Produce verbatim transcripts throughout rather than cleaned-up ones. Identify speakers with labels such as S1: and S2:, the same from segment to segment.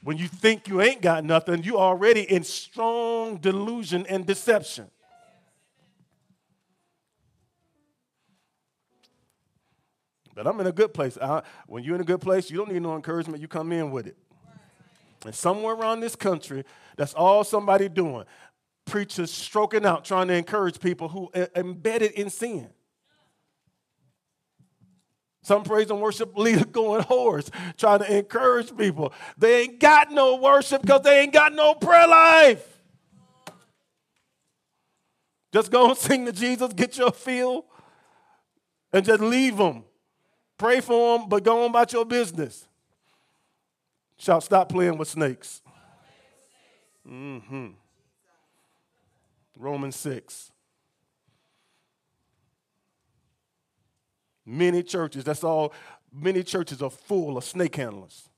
S1: When you think you ain't got nothing, you already in strong delusion and deception. But I'm in a good place. I, when you're in a good place, you don't need no encouragement. You come in with it. And somewhere around this country, that's all somebody doing. Preachers stroking out, trying to encourage people who are embedded in sin. Some praise and worship leader going hoarse, trying to encourage people. They ain't got no worship because they ain't got no prayer life. Just go and sing to Jesus, get your feel, and just leave them. Pray for them, but go on about your business. Shout, stop playing with snakes. Mm-hmm. Romans six. Many churches, that's all, many churches are full of snake handlers.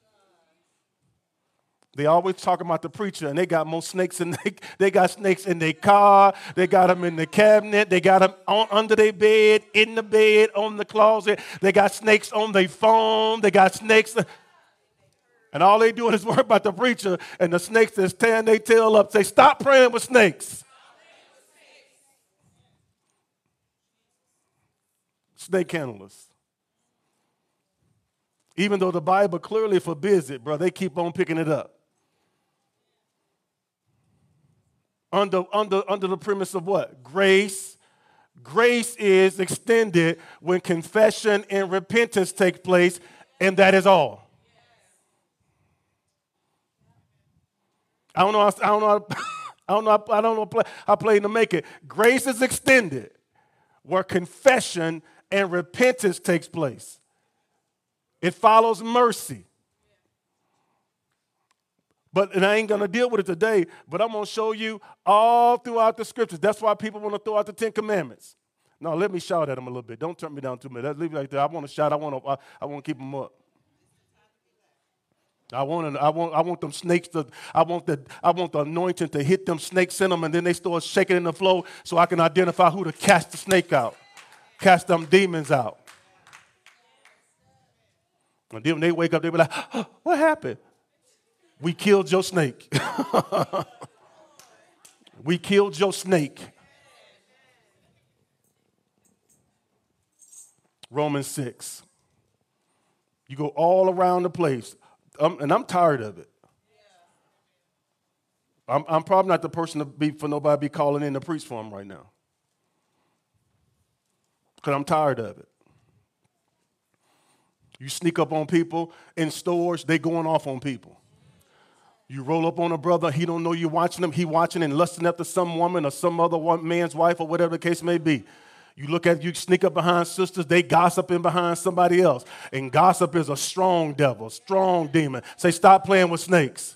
S1: They always talk about the preacher, and they got more snakes in they, they got snakes in their car, they got them in the cabinet, they got them on, under their bed, in the bed, on the closet, they got snakes on their phone, they got snakes, and all they doing is worry about the preacher, and the snakes is tearing their tail up, say, stop praying with snakes. Snake handlers. Even though the Bible clearly forbids it, bro, they keep on picking it up. Under, under, under the premise of what? Grace. Grace is extended when confession and repentance take place, and that is all. I don't know. I don't know. I don't know. I don't know how plain to make it. Grace is extended where confession and repentance takes place. It follows mercy. But, and I ain't going to deal with it today, but I'm going to show you all throughout the scriptures. That's why people want to throw out the Ten Commandments. No, let me shout at them a little bit. Don't turn me down too much. Let's leave it like that. I want to shout. I want to, I, I want to keep them up. I want, I want, I want them snakes to, I want the, I want the anointing to hit them snakes in them, and then they start shaking in the flow so I can identify who to cast the snake out. Cast them demons out. And then when they wake up, they be like, oh, what happened? We killed your snake. We killed your snake. Romans six. You go all around the place. Um, and I'm tired of it. I'm, I'm probably not the person to be for nobody to be calling in to preach for them right now. Because I'm tired of it. You sneak up on people in stores, they going off on people. You roll up on a brother, he don't know you watching him, he watching and lusting after some woman or some other one, man's wife or whatever the case may be. You look at, you sneak up behind sisters, they gossiping behind somebody else. And gossip is a strong devil, strong demon. Say, stop playing with snakes.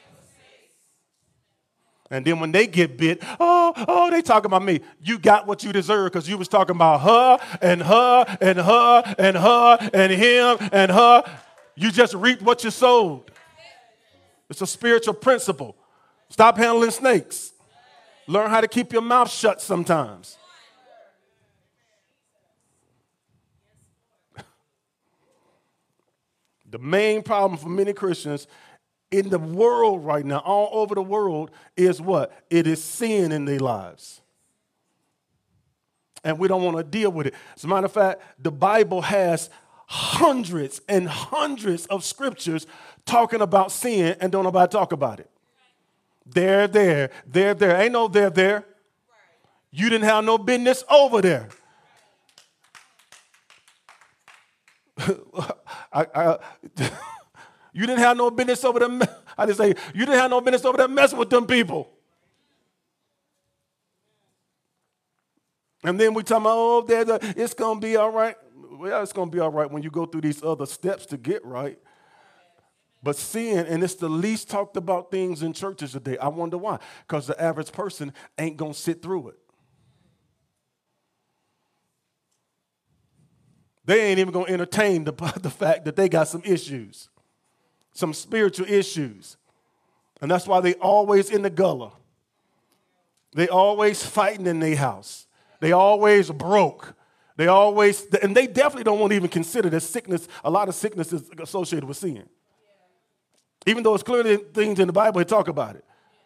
S1: And then when they get bit, oh, oh, they talking about me. You got what you deserve because you was talking about her and her and her and her and him and her. You just reaped what you sowed. It's a spiritual principle. Stop handling snakes. Learn how to keep your mouth shut sometimes. The main problem for many Christians in the world right now, all over the world, is what? It is sin in their lives. And we don't want to deal with it. As a matter of fact, the Bible has hundreds and hundreds of scriptures talking about sin and don't nobody talk about it. They're there. They're there. Ain't no they're there. You didn't have no business over there. I, I, you didn't have no business over them. I just say you didn't have no business over there messing with them people. And then we talk about, oh, there's a, it's gonna be all right. Well, it's gonna be all right when you go through these other steps to get right. But sin, and it's the least talked about things in churches today. I wonder why? Because the average person ain't gonna sit through it. They ain't even going to entertain the, the fact that they got some issues, some spiritual issues. And that's why they always in the gutter. They always fighting in their house. They always broke. They always, and they definitely don't want to even consider that sickness, a lot of sickness is associated with sin. Even though it's clearly things in the Bible that talk about it.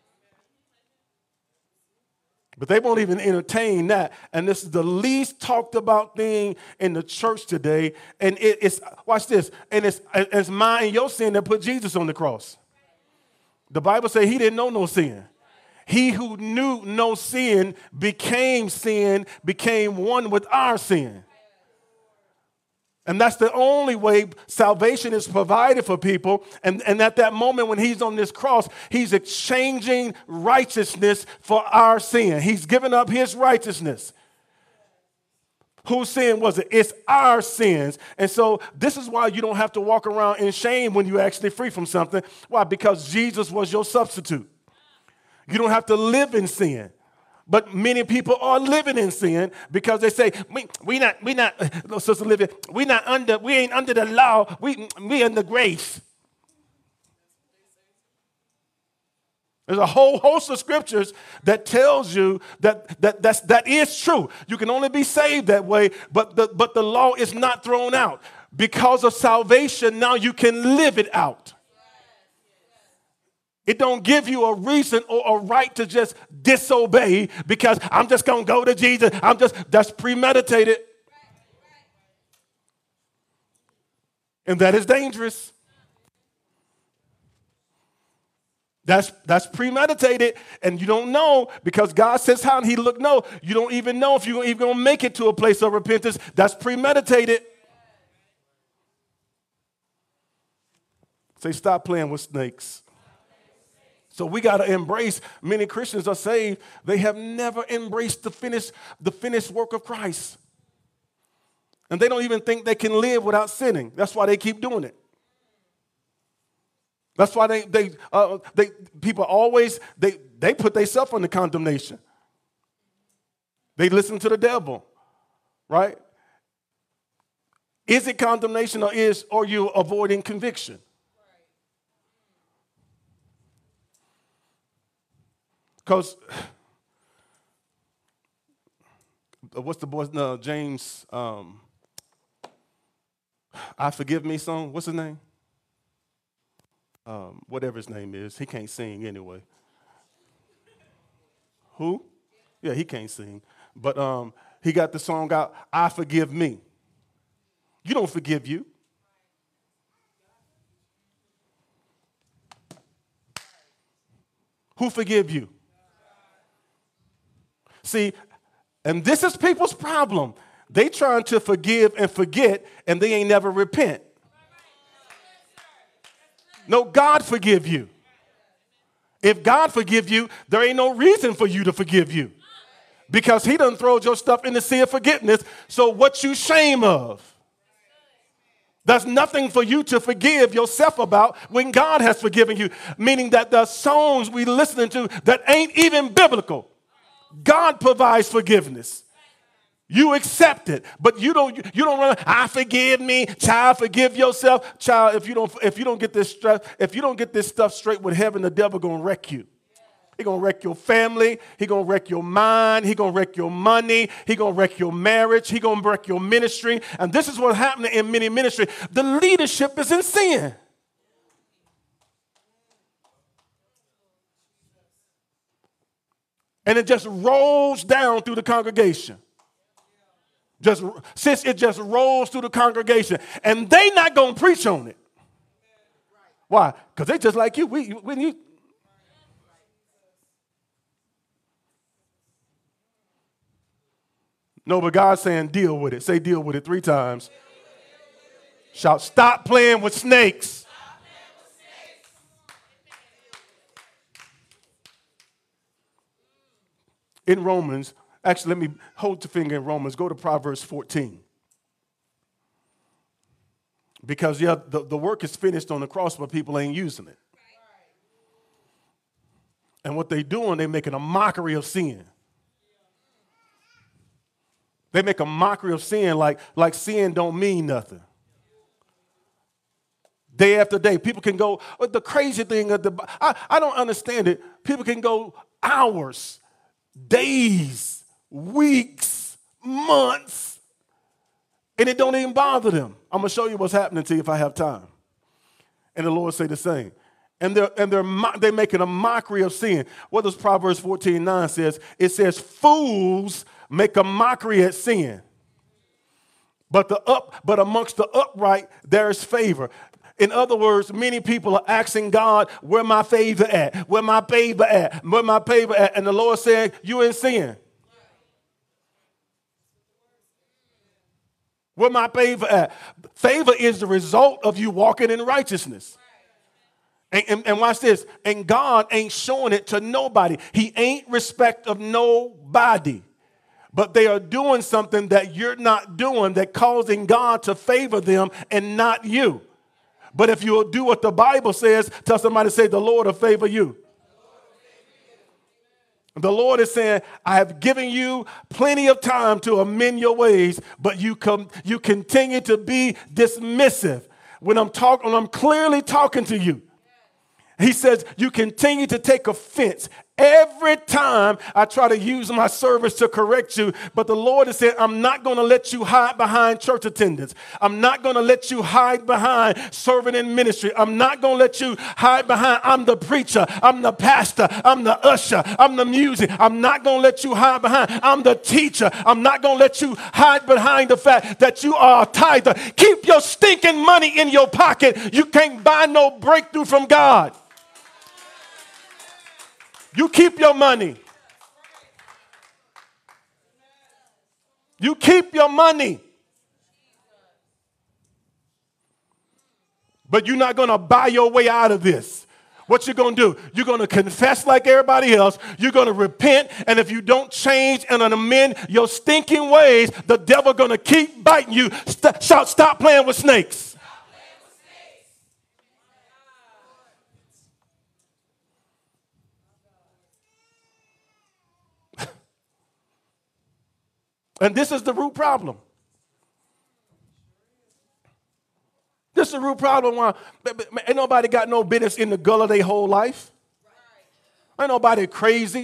S1: But they won't even entertain that. And this is the least talked about thing in the church today. And it, it's, watch this, and it's, it's mine and your sin that put Jesus on the cross. The Bible says he didn't know no sin. He who knew no sin became sin, became one with our sin. And that's the only way salvation is provided for people. And, and at that moment when he's on this cross, he's exchanging righteousness for our sin. He's given up his righteousness. Whose sin was it? It's our sins. And so this is why you don't have to walk around in shame when you're actually free from something. Why? Because Jesus was your substitute. You don't have to live in sin. But many people are living in sin because they say, we, we not, we not, uh, Sister Olivia, we not under, we ain't under the law, we, we under grace. There's a whole host of scriptures that tells you that, that that's, that is true. You can only be saved that way, but the, but the law is not thrown out. Because of salvation, now you can live it out. It don't give you a reason or a right to just disobey because I'm just going to go to Jesus. I'm just, that's premeditated. And that is dangerous. That's, that's premeditated, and you don't know because God says how, and he look, no, you don't even know if you're even going to make it to a place of repentance. That's premeditated. Say, stop playing with snakes. So we got to embrace, many Christians are saved, they have never embraced the finished, the finished work of Christ. And they don't even think they can live without sinning. That's why they keep doing it. That's why they, they, uh, they people always, they, they put themselves under condemnation. They listen to the devil, right? Is it condemnation or is, or are you avoiding conviction? Because, what's the boy's no, James, um, I Forgive Me song? What's his name? Um, whatever his name is. He can't sing anyway. Who? Yeah, he can't sing. But um, he got the song out, I Forgive Me. You don't forgive you. Who forgive you? See, and this is people's problem. They trying to forgive and forget, and they ain't never repent. No, God forgive you. If God forgive you, there ain't no reason for you to forgive you. Because he done throwed your stuff in the sea of forgiveness. So what you shame of? There's nothing for you to forgive yourself about when God has forgiven you. Meaning that the songs we listening to that ain't even biblical. God provides forgiveness. You accept it, but you don't. You don't run. I forgive me, child. Forgive yourself, child. If you don't, if you don't get this stuff, if you don't get this stuff straight with heaven, the devil gonna wreck you. He gonna wreck your family. He gonna wreck your mind. He gonna wreck your money. He gonna wreck your marriage. He gonna wreck your ministry. And this is what's happening in many ministry. The leadership is in sin. And it just rolls down through the congregation. Just since it just rolls through the congregation. And they not going to preach on it. Why? Because they just like you. We, when you... No, but God's saying deal with it. Say deal with it three times. Shout, stop playing with snakes. In Romans, actually, let me hold your finger in Romans. Go to Proverbs fourteen. Because, yeah, the, the work is finished on the cross, but people ain't using it. And what they doing, they making a mockery of sin. They make a mockery of sin like, like sin don't mean nothing. Day after day, people can go, the crazy thing, of the, I, I don't understand it. People can go hours, days, weeks, months, and it don't even bother them. I'm going to show you what's happening to you if I have time. And the Lord say the same. And they're, and they're, mo- they're making a mockery of sin. What does Proverbs fourteen nine says? It says, fools make a mockery at sin. But the up, but amongst the upright, there is favor. In other words, many people are asking God, where my favor at? Where my favor at? Where my favor at? And the Lord said, you in sin. Where my favor at? Favor is the result of you walking in righteousness. And, and, and watch this. And God ain't showing it to nobody. He ain't respect of nobody. But they are doing something that you're not doing that causing God to favor them and not you. But if you'll do what the Bible says, tell somebody, say, the Lord will favor you. The Lord is saying, I have given you plenty of time to amend your ways, but you come, you continue to be dismissive. When I'm talking, when I'm clearly talking to you, he says, you continue to take offense. Every time I try to use my service to correct you, but the Lord is saying, I'm not going to let you hide behind church attendance. I'm not going to let you hide behind serving in ministry. I'm not going to let you hide behind, I'm the preacher, I'm the pastor, I'm the usher, I'm the music. I'm not going to let you hide behind, I'm the teacher. I'm not going to let you hide behind the fact that you are a tither. Keep your stinking money in your pocket. You can't buy no breakthrough from God. You keep your money. You keep your money. But you're not going to buy your way out of this. What you're going to do, you're going to confess like everybody else. You're going to repent. And if you don't change and amend your stinking ways, the devil going to keep biting you. St- shout, stop playing with snakes. And this is the root problem. This is the root problem why ain't nobody got no business in the gully their whole life. Ain't nobody crazy.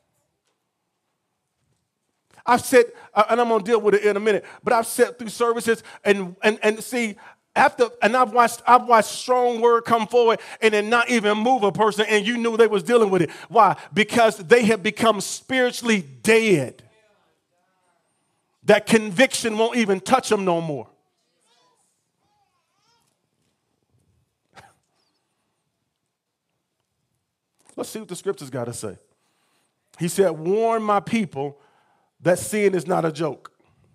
S1: I've said, and I'm going to deal with it in a minute, but I've sat through services and, and, and see, after, and I've watched, I've watched strong word come forward and then not even move a person, and you knew they was dealing with it. Why? Because they have become spiritually dead. That conviction won't even touch them no more. Let's see what the scriptures got to say. He said, warn my people that sin is not a joke.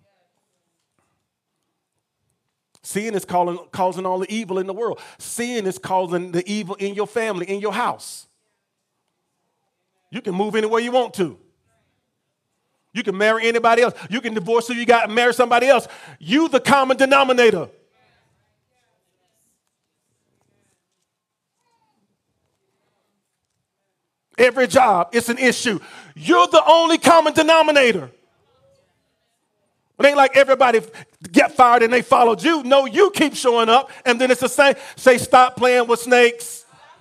S1: Sin is calling, causing all the evil in the world. Sin is causing the evil in your family, in your house. You can move anywhere you want to. You can marry anybody else. You can divorce who you got and marry somebody else. You the common denominator. Every job, it's an issue. You're the only common denominator. It ain't like everybody get fired and they followed you. No, you keep showing up, and then it's the same. Say, stop playing with snakes.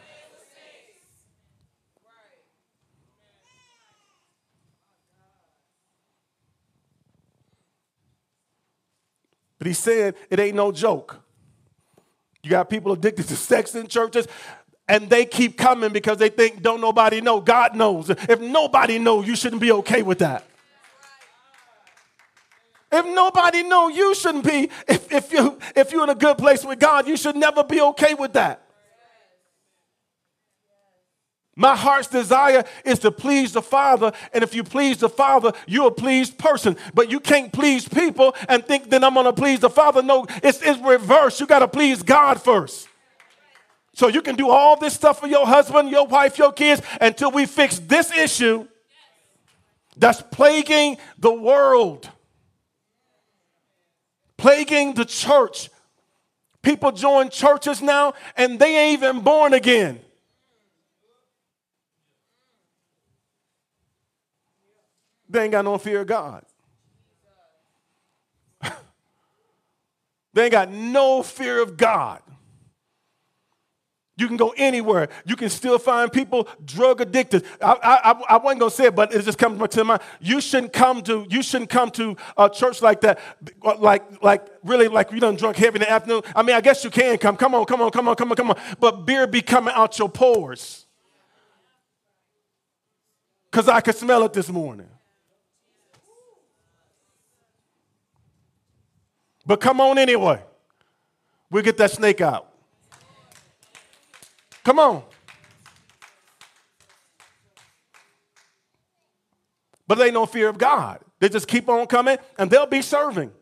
S1: But he said it ain't no joke. You got people addicted to sex in churches, and they keep coming because they think don't nobody know. God knows. If nobody knows, you shouldn't be okay with that. If nobody knows, you shouldn't be. If, if, you, if you're in a good place with God, you should never be okay with that. My heart's desire is to please the Father, and if you please the Father, you're a pleased person. But you can't please people and think that I'm going to please the Father. No, it's, it's reverse. You got to please God first. So you can do all this stuff for your husband, your wife, your kids, until we fix this issue that's plaguing the world, plaguing the church. People join churches now, and they ain't even born again. They ain't got no fear of God. They ain't got no fear of God. You can go anywhere. You can still find people drug addicted. I, I, I wasn't gonna say it, but it just comes to mind. You shouldn't come to you shouldn't come to a church like that, like like really like you done drunk heavy in the afternoon. I mean, I guess you can come. Come on, come on, come on, come on, come on. But beer be coming out your pores, cause I could smell it this morning. But come on anyway. We'll get that snake out. Come on. But they ain't no fear of God. They just keep on coming and they'll be serving.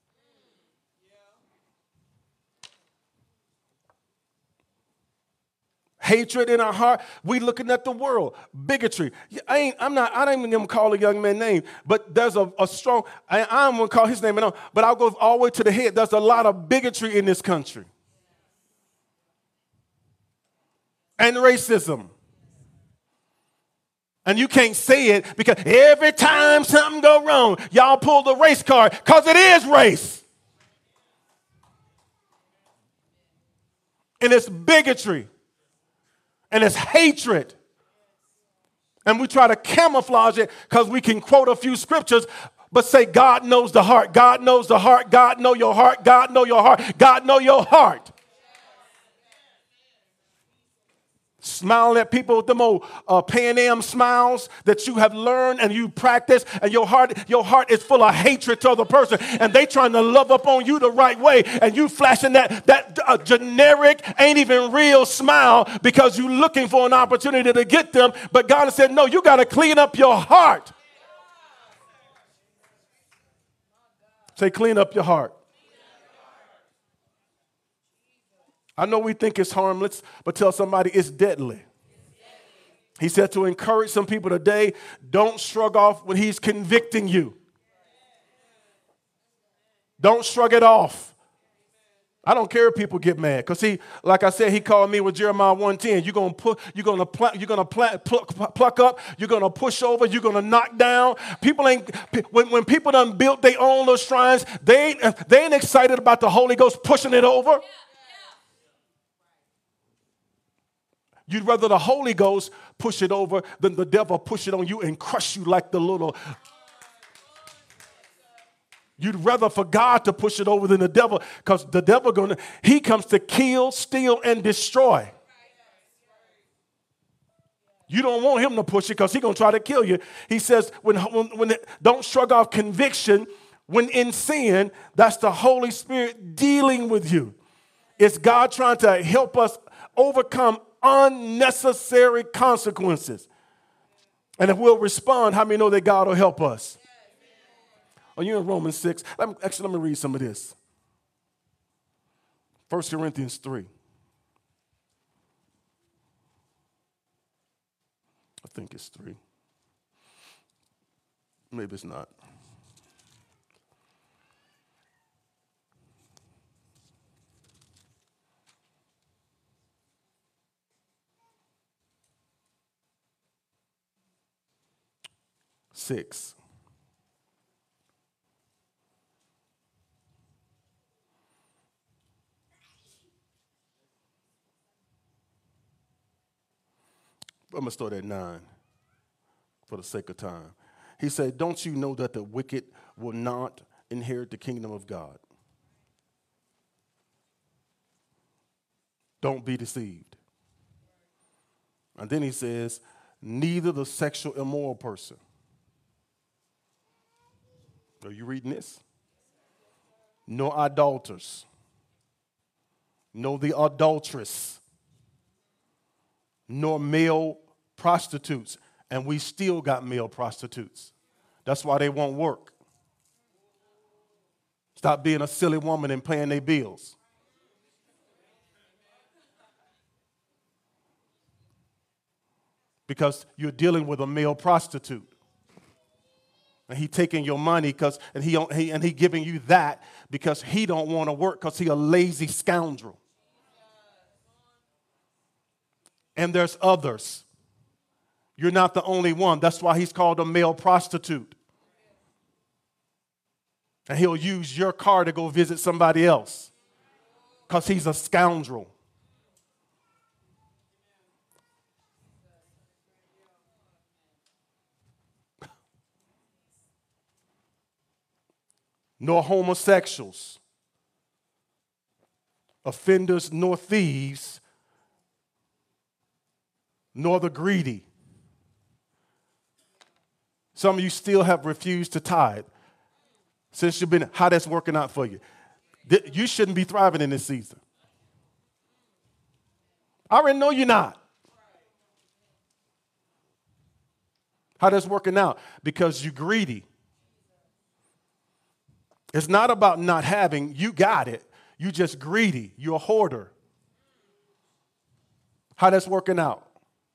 S1: Hatred in our heart. We looking at the world. Bigotry. I ain't, I'm not, I don't even gonna call a young man's name, but there's a, a strong, I, I'm gonna call his name, but I'll go all the way to the head. There's a lot of bigotry in this country. And racism. And you can't say it because every time something go wrong, y'all pull the race card because it is race. And it's bigotry. And it's hatred. And we try to camouflage it because we can quote a few scriptures, but say God knows the heart. God knows the heart. God know your heart. God know your heart. God know your heart. Smiling at people with them old uh, Pan Am smiles that you have learned and you practice, and your heart, your heart is full of hatred to the person, and they trying to love up on you the right way, and you flashing that that uh, generic, ain't even real smile because you looking for an opportunity to get them. But God has said, no, you got to clean up your heart. Say, clean up your heart. I know we think it's harmless, but tell somebody it's deadly. He said to encourage some people today, don't shrug off when he's convicting you. Don't shrug it off. I don't care if people get mad. Because he, like I said, he called me with Jeremiah one ten. You're going to put, you're going to pl- you're going to pl- pluck, pluck up, you're going to push over, you're going to knock down. People ain't, when, when people done built their own little shrines, they ain't, they ain't excited about the Holy Ghost pushing it over. You'd rather the Holy Ghost push it over than the devil push it on you and crush you like the little. You'd rather for God to push it over than the devil, because the devil gonna he comes to kill, steal, and destroy. You don't want him to push it because he's gonna try to kill you. He says when when, when it, don't shrug off conviction when in sin. That's the Holy Spirit dealing with you. It's God trying to help us overcome unnecessary consequences. And if we'll respond, how many know that God will help us? Oh, you're in Romans six. Let me, actually, let me read some of this. First Corinthians three. I think it's three. Maybe it's not. Six. I'm going to start at nine for the sake of time. He said, don't you know that the wicked will not inherit the kingdom of God? Don't be deceived. And then he says, neither the sexual immoral person. Are you reading this? No idolaters. No the adulteress. Nor male prostitutes. And we still got male prostitutes. That's why they won't work. Stop being a silly woman and paying their bills. Because you're dealing with a male prostitute. And he taking your money because and he, he and he giving you that because he don't want to work because he a lazy scoundrel. And there's others. You're not the only one. That's why he's called a male prostitute. And he'll use your car to go visit somebody else because he's a scoundrel. nor homosexuals, offenders, nor thieves, nor the greedy. Some of you still have refused to tithe. Since you've been, how that's working out for you. You shouldn't be thriving in this season. I already know you're not. How that's working out? Because you're greedy. It's not about not having. You got it. You just greedy. You're a hoarder. How that's working out?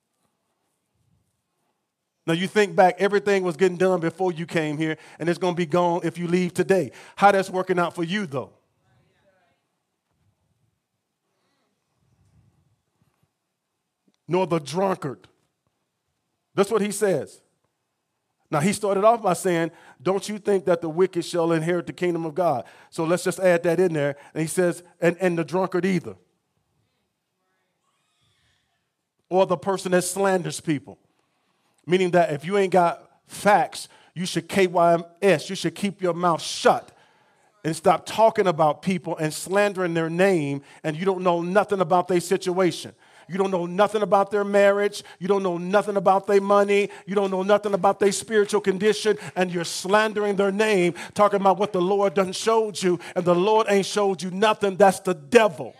S1: Now you think back, everything was getting done before you came here, and it's going to be gone if you leave today. How that's working out for you, though? Nor the drunkard. That's what he says. Now, he started off by saying, don't you think that the wicked shall inherit the kingdom of God? So let's just add that in there. And he says, and, and the drunkard either. Or the person that slanders people. Meaning that if you ain't got facts, you should K Y M S. You should keep your mouth shut and stop talking about people and slandering their name, and you don't know nothing about their situation. You don't know nothing about their marriage. You don't know nothing about their money. You don't know nothing about their spiritual condition, and you're slandering their name, talking about what the Lord done showed you, and the Lord ain't showed you nothing. That's the devil.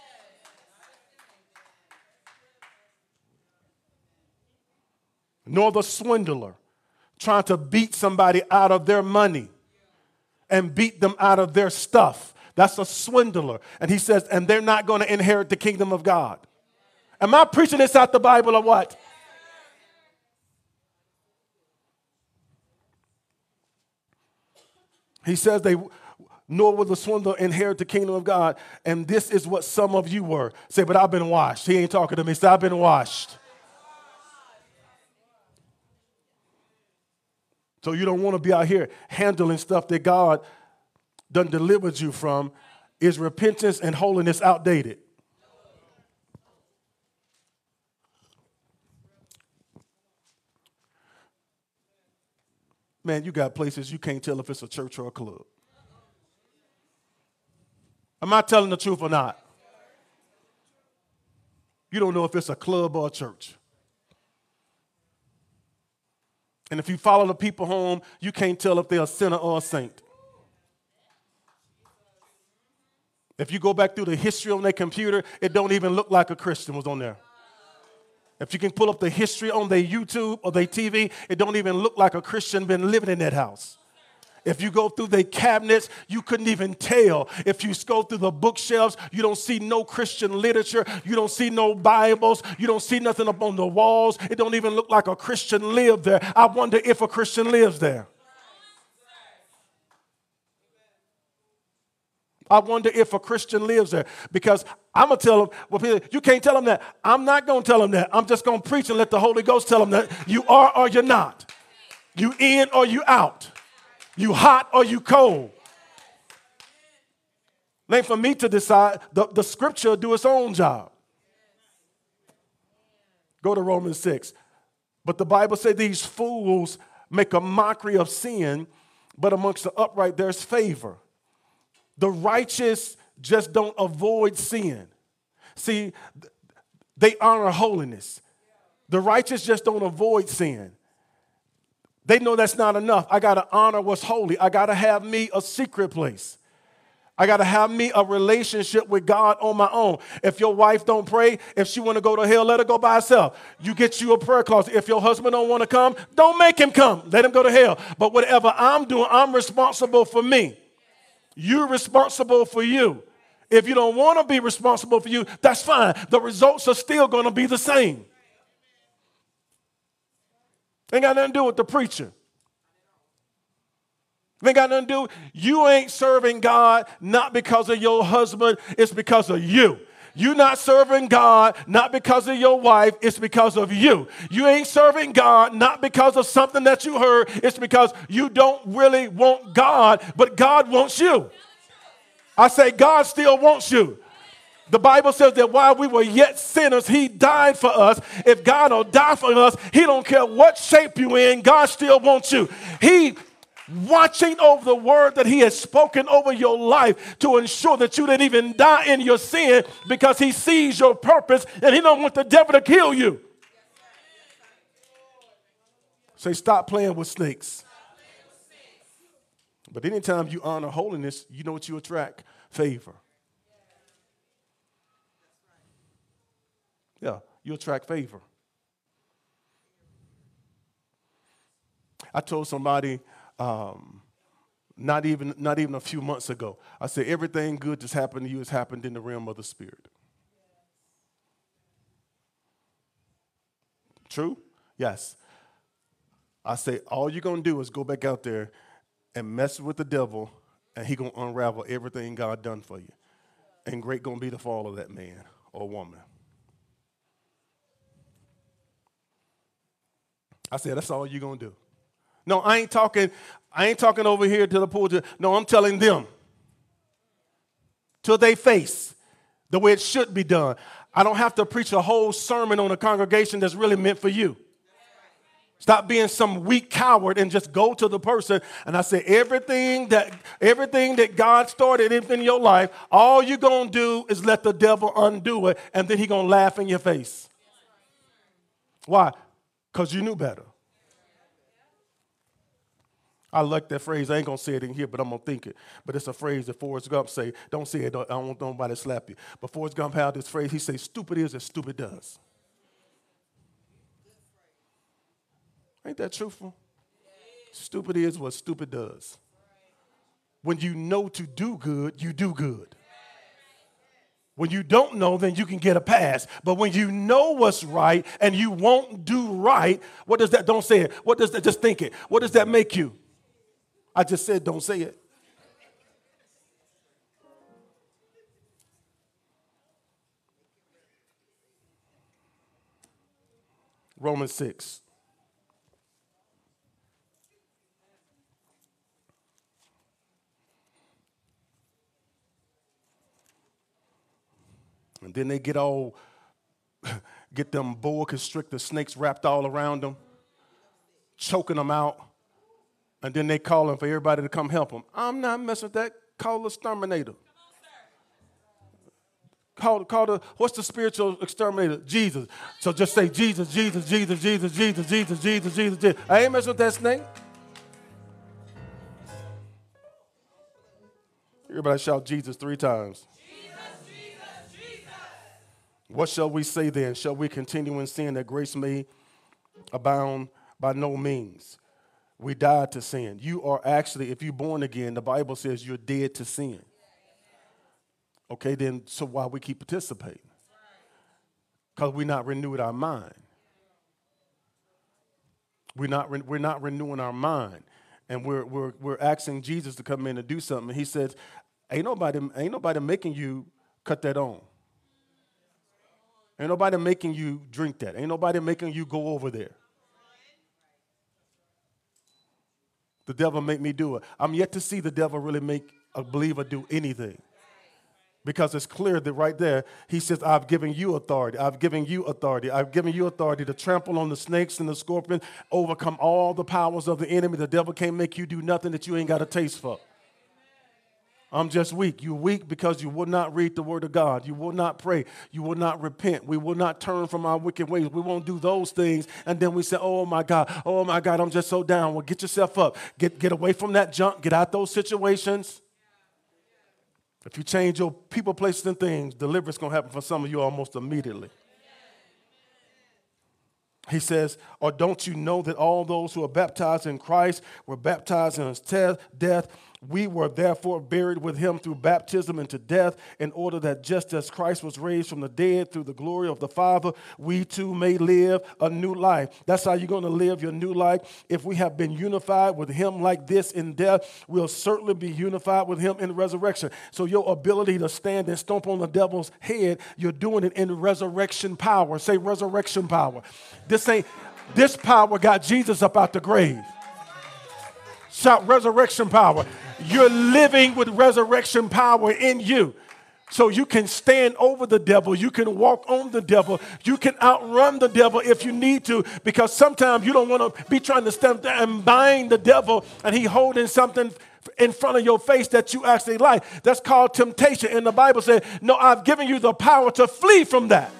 S1: Nor the swindler, trying to beat somebody out of their money and beat them out of their stuff. That's a swindler. And he says, and they're not going to inherit the kingdom of God. Am I preaching this out the Bible or what? He says, they, nor will the swindler inherit the kingdom of God. And this is what some of you were. Say, but I've been washed. He ain't talking to me. Say, I've been washed. So you don't want to be out here handling stuff that God done delivered you from. Is repentance and holiness outdated? Man, you got places you can't tell if it's a church or a club. Am I telling the truth or not? You don't know if it's a club or a church. And if you follow the people home, you can't tell if they're a sinner or a saint. If you go back through the history on their computer, it don't even look like a Christian was on there. If you can pull up the history on their YouTube or their T V, it don't even look like a Christian been living in that house. If you go through their cabinets, you couldn't even tell. If you go through the bookshelves, you don't see no Christian literature. You don't see no Bibles. You don't see nothing up on the walls. It don't even look like a Christian lived there. I wonder if a Christian lives there. I wonder if a Christian lives there. Because I'm going to tell them, well, you can't tell them that. I'm not going to tell them that. I'm just going to preach and let the Holy Ghost tell them that you are or you're not. You in or you out. You hot or you cold. It ain't for me to decide. The, the scripture do its own job. Go to Romans six. But the Bible says these fools make a mockery of sin, but amongst the upright there's favor. The righteous just don't avoid sin. See, they honor holiness. The righteous just don't avoid sin. They know that's not enough. I got to honor what's holy. I got to have me a secret place. I got to have me a relationship with God on my own. If your wife don't pray, if she want to go to hell, let her go by herself. You get you a prayer closet. If your husband don't want to come, don't make him come. Let him go to hell. But whatever I'm doing, I'm responsible for me. You're responsible for you. If you don't want to be responsible for you, that's fine. The results are still going to be the same. Ain't got nothing to do with the preacher. Ain't got nothing to do. You ain't serving God not because of your husband. It's because of you. You're not serving God not because of your wife. It's because of you. You ain't serving God not because of something that you heard. It's because you don't really want God, but God wants you. I say God still wants you. The Bible says that while we were yet sinners, he died for us. If God will die for us, he don't care what shape you in, God still wants you. He watching over the word that he has spoken over your life to ensure that you didn't even die in your sin, because he sees your purpose and he don't want the devil to kill you. Say, stop playing with snakes. But anytime you honor holiness, you know what you attract? Favor. Yeah, you attract favor. I told somebody um, not even not even a few months ago, I said, everything good that's happened to you has happened in the realm of the spirit. True? Yes. I say, all you're going to do is go back out there and mess with the devil, and he going to unravel everything God done for you. And great going to be the fall of that man or woman. I said, that's all you're going to do. No, I ain't talking, I ain't talking over here to the pulpit. No, I'm telling them to their face the way it should be done. I don't have to preach a whole sermon on a congregation that's really meant for you. Stop being some weak coward and just go to the person. And I say, everything that everything that God started in your life, all you're going to do is let the devil undo it, and then he's going to laugh in your face. Why? Because you knew better. I like that phrase. I ain't going to say it in here, but I'm going to think it. But it's a phrase that Forrest Gump say. Don't say it. I don't want nobody to slap you. But Forrest Gump had this phrase. He say, stupid is as stupid does. Ain't that truthful? Stupid is what stupid does. When you know to do good, you do good. When you don't know, then you can get a pass. But when you know what's right and you won't do right, what does that, don't say it. What does that, just think it. What does that make you? I just said don't say it. Romans six. And then they get all, get them boa constrictor snakes wrapped all around them, choking them out. And then they calling for everybody to come help them. I'm not messing with that. Call the exterminator. Call, call the, what's the spiritual exterminator? Jesus. So just say Jesus, Jesus, Jesus, Jesus, Jesus, Jesus, Jesus, Jesus, Jesus. I ain't messing with that snake. Everybody shout Jesus three times. What shall we say then? Shall we continue in sin that grace may abound? By no means. We died to sin. You are actually, if you're born again, the Bible says you're dead to sin. Okay, then, so why we keep participating? Because we're not renewing our mind. We're not, re- we're not renewing our mind. And we're, we're, we're asking Jesus to come in and do something. And he says, ain't nobody, ain't nobody making you cut that on. Ain't nobody making you drink that. Ain't nobody making you go over there. The devil make me do it. I'm yet to see the devil really make a believer do anything. Because it's clear that right there, he says, I've given you authority. I've given you authority. I've given you authority to trample on the snakes and the scorpions, overcome all the powers of the enemy. The devil can't make you do nothing that you ain't got a taste for. I'm just weak. You're weak because you will not read the word of God. You will not pray. You will not repent. We will not turn from our wicked ways. We won't do those things. And then we say, oh, my God, oh, my God, I'm just so down. Well, get yourself up. Get, get away from that junk. Get out those situations. If you change your people, places, and things, deliverance is going to happen for some of you almost immediately. He says, or don't you know that all those who are baptized in Christ were baptized in his te- death? We were therefore buried with him through baptism into death, in order that just as Christ was raised from the dead through the glory of the Father, we too may live a new life. That's how you're going to live your new life. If we have been unified with him like this in death, we'll certainly be unified with him in resurrection. So your ability to stand and stomp on the devil's head, you're doing it in resurrection power. Say resurrection power. This ain't, this power got Jesus up out the grave. Shout resurrection power. You're living with resurrection power in you. So you can stand over the devil. You can walk on the devil. You can outrun the devil if you need to, because sometimes you don't want to be trying to stand there and bind the devil and he holding something in front of your face that you actually like. That's called temptation. And the Bible says, no, I've given you the power to flee from that.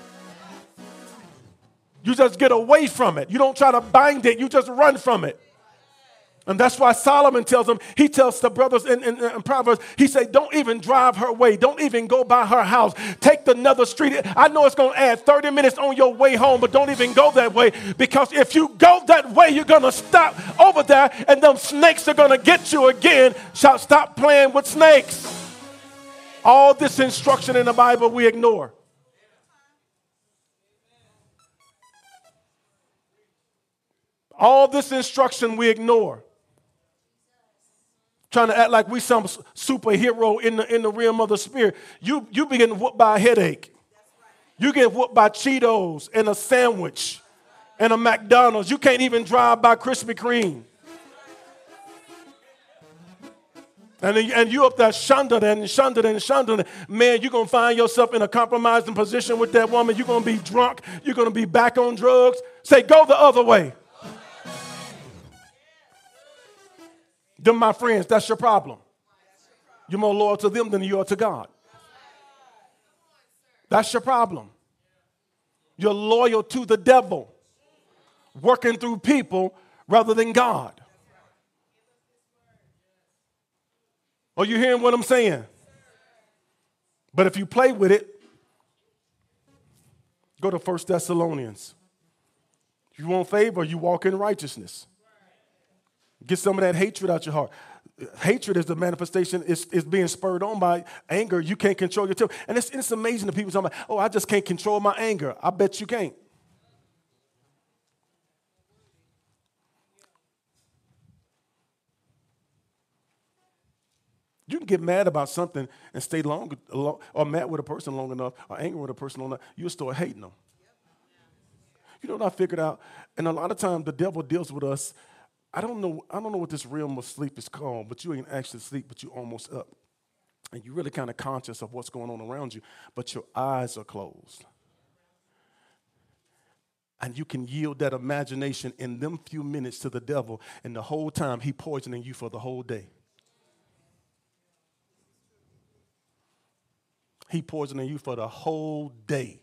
S1: You just get away from it. You don't try to bind it. You just run from it. And that's why Solomon tells them, he tells the brothers in, in, in Proverbs, he said, don't even drive her way. Don't even go by her house. Take another street. I know it's going to add thirty minutes on your way home, but don't even go that way, because if you go that way, you're going to stop over there and them snakes are going to get you again. Shout, stop playing with snakes. All this instruction in the Bible we ignore. All this instruction we ignore. Trying to act like we some superhero in the in the realm of the spirit. You you be getting whooped by a headache. You get whooped by Cheetos and a sandwich and a McDonald's. You can't even drive by Krispy Kreme. And, and you up there shundered and shundered and shundered. Man, you're going to find yourself in a compromising position with that woman. You're going to be drunk. You're going to be back on drugs. Say, go the other way. Them, my friends, that's your problem. You're more loyal to them than you are to God. That's your problem. You're loyal to the devil, working through people rather than God. Are you hearing what I'm saying? But if you play with it, go to First Thessalonians. If you want favor, you walk in righteousness. Get some of that hatred out your heart. Hatred is the manifestation, is, is being spurred on by anger. You can't control your temper. And it's, it's amazing that people talk about, oh, I just can't control my anger. I bet you can't. You can get mad about something and stay long, or mad with a person long enough, or angry with a person long enough, you'll start hating them. You know what I figured out? And a lot of times the devil deals with us. I don't know, I don't know what this realm of sleep is called, but you ain't actually asleep, but you're almost up. And you're really kind of conscious of what's going on around you, but your eyes are closed. And you can yield that imagination in them few minutes to the devil, and the whole time he poisoning you for the whole day. He poisoning you for the whole day.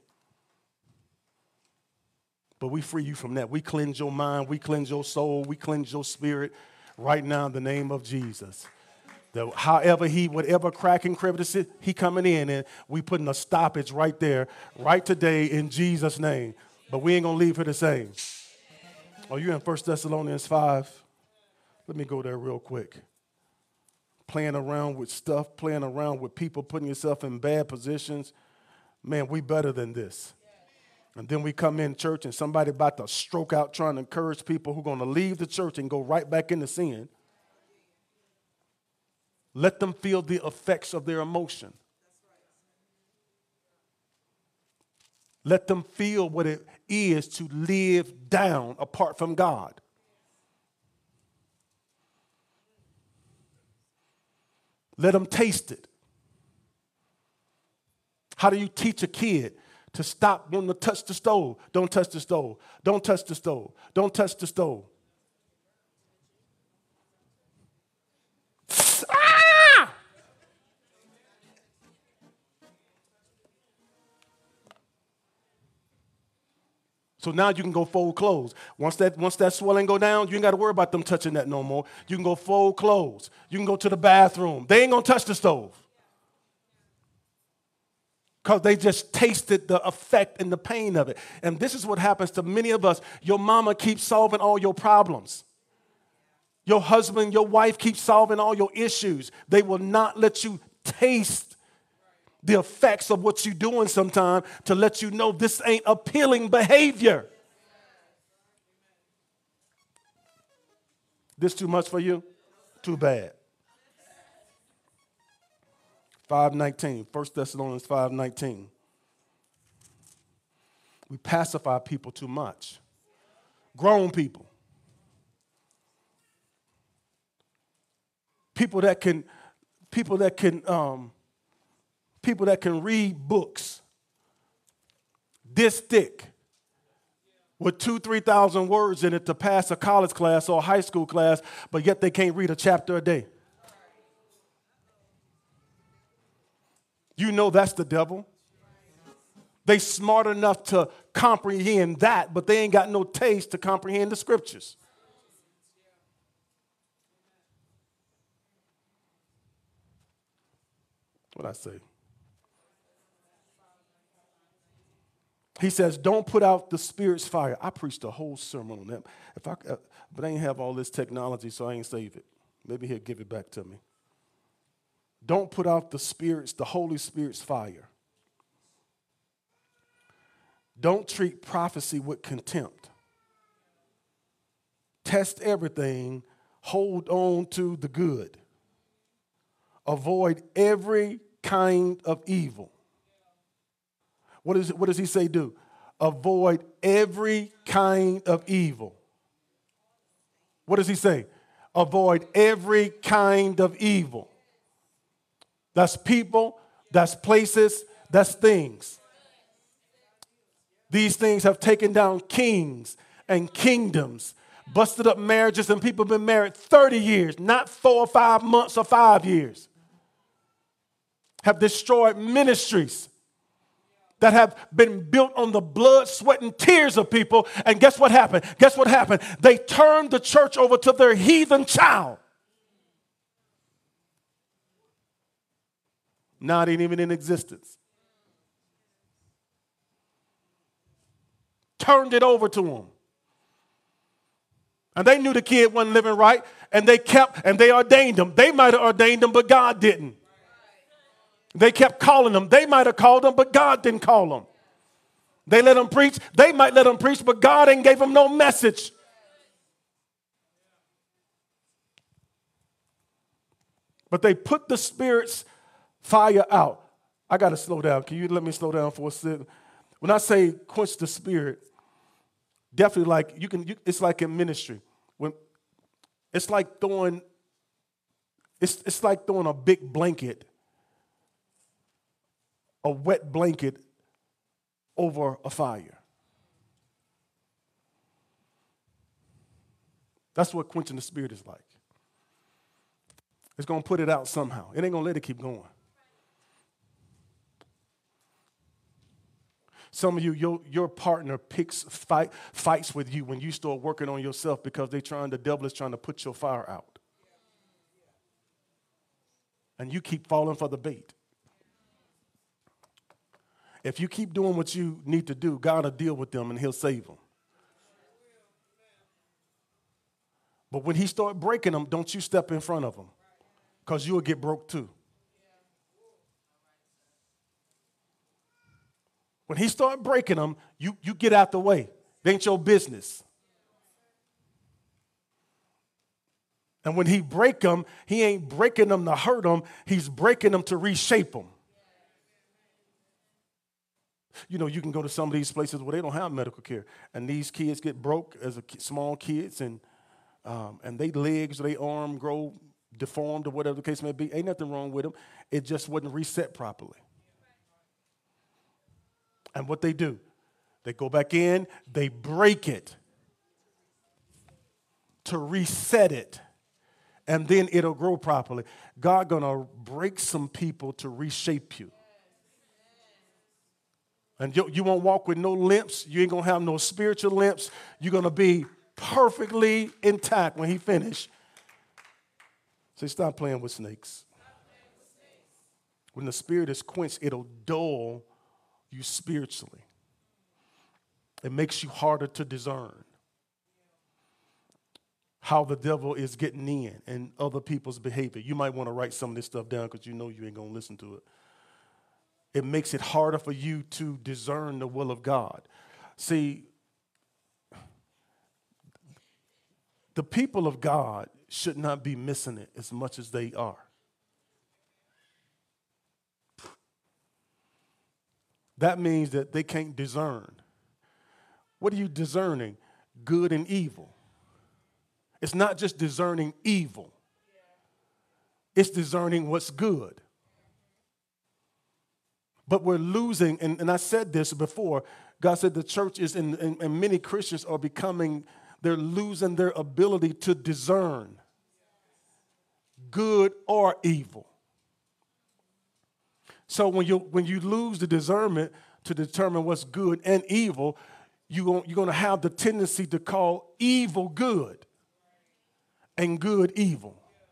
S1: But we free you from that. We cleanse your mind. We cleanse your soul. We cleanse your spirit right now in the name of Jesus. That however he, whatever crack and crevice, he coming in, and we putting a stoppage right there, right today in Jesus' name. But we ain't going to leave here the same. Oh, you in First Thessalonians five? Let me go there real quick. Playing around with stuff, playing around with people, putting yourself in bad positions. Man, we better than this. And then we come in church and somebody about to stroke out trying to encourage people who are going to leave the church and go right back into sin. Let them feel the effects of their emotion. Let them feel what it is to live down apart from God. Let them taste it. How do you teach a kid to stop wanting to touch the stove? Don't touch the stove. Don't touch the stove. Don't touch the stove. Ah! So now you can go fold clothes. Once that, once that swelling go down, you ain't got to worry about them touching that no more. You can go fold clothes. You can go to the bathroom. They ain't going to touch the stove. Because they just tasted the effect and the pain of it. And this is what happens to many of us. Your mama keeps solving all your problems. Your husband, your wife keeps solving all your issues. They will not let you taste the effects of what you're doing sometimes to let you know this ain't appealing behavior. This too much for you? Too bad. five nineteen, First Thessalonians five nineteen. We pacify people too much. Grown people. People that can, people that can, um, people that can read books this thick with two, three thousand words in it to pass a college class or a high school class, but yet they can't read a chapter a day. You know that's the devil. They smart enough to comprehend that, but they ain't got no taste to comprehend the scriptures. What'd I say? He says, don't put out the Spirit's fire. I preached a whole sermon on that. If I, uh, but I ain't have all this technology, so I ain't save it. Maybe he'll give it back to me. Don't put out the Spirit's, the Holy Spirit's fire. Don't treat prophecy with contempt. Test everything. Hold on to the good. Avoid every kind of evil. What, is, what does he say do? Avoid every kind of evil. What does he say? Avoid every kind of evil. That's people, that's places, that's things. These things have taken down kings and kingdoms, busted up marriages, and people have been married thirty years, not four or five months or five years. Have destroyed ministries that have been built on the blood, sweat, and tears of people. And guess what happened? Guess what happened? They turned the church over to their heathen child. Not even in existence. Turned it over to them. And they knew the kid wasn't living right, and they kept, and they ordained him. They might have ordained him, but God didn't. They kept calling them. They might have called them, but God didn't call them. They let them preach. They might let them preach, but God ain't gave them no message. But they put the Spirit's fire out. I got to slow down. Can you let me slow down for a second? When I say quench the Spirit, definitely like you can. You, it's like in ministry. When it's like throwing. It's it's like throwing a big blanket, a wet blanket, over a fire. That's what quenching the Spirit is like. It's going to put it out somehow. It ain't going to let it keep going. Some of you, your, your partner picks fight, fights with you when you start working on yourself because they trying, the devil is trying to put your fire out. And you keep falling for the bait. If you keep doing what you need to do, God will deal with them and he'll save them. But when he start breaking them, don't you step in front of them because you'll get broke too. When he start breaking them, you, you get out the way. It ain't your business. And when he break them, he ain't breaking them to hurt them. He's breaking them to reshape them. You know, you can go to some of these places where they don't have medical care, and these kids get broke as a, small kids, and um, and they legs, they arm grow deformed or whatever the case may be. Ain't nothing wrong with them. It just wasn't reset properly. And what they do, they go back in, they break it to reset it, and then it'll grow properly. God gonna break some people to reshape you. And you, you won't walk with no limps. You ain't going to have no spiritual limps. You're going to be perfectly intact when he finishes. So stop playing with snakes. When the Spirit is quenched, it'll dull you spiritually. It makes you harder to discern how the devil is getting in and other people's behavior. You might want to write some of this stuff down because you know you ain't going to listen to it. It makes it harder for you to discern the will of God. See, the people of God should not be missing it as much as they are. That means that they can't discern. What are you discerning? Good and evil. It's not just discerning evil. It's discerning what's good. But we're losing, and, and I said this before, God said the church is, in, and, and many Christians are becoming, they're losing their ability to discern good or evil. So when you when you lose the discernment to determine what's good and evil, you gon- you're going to have the tendency to call evil good and good evil.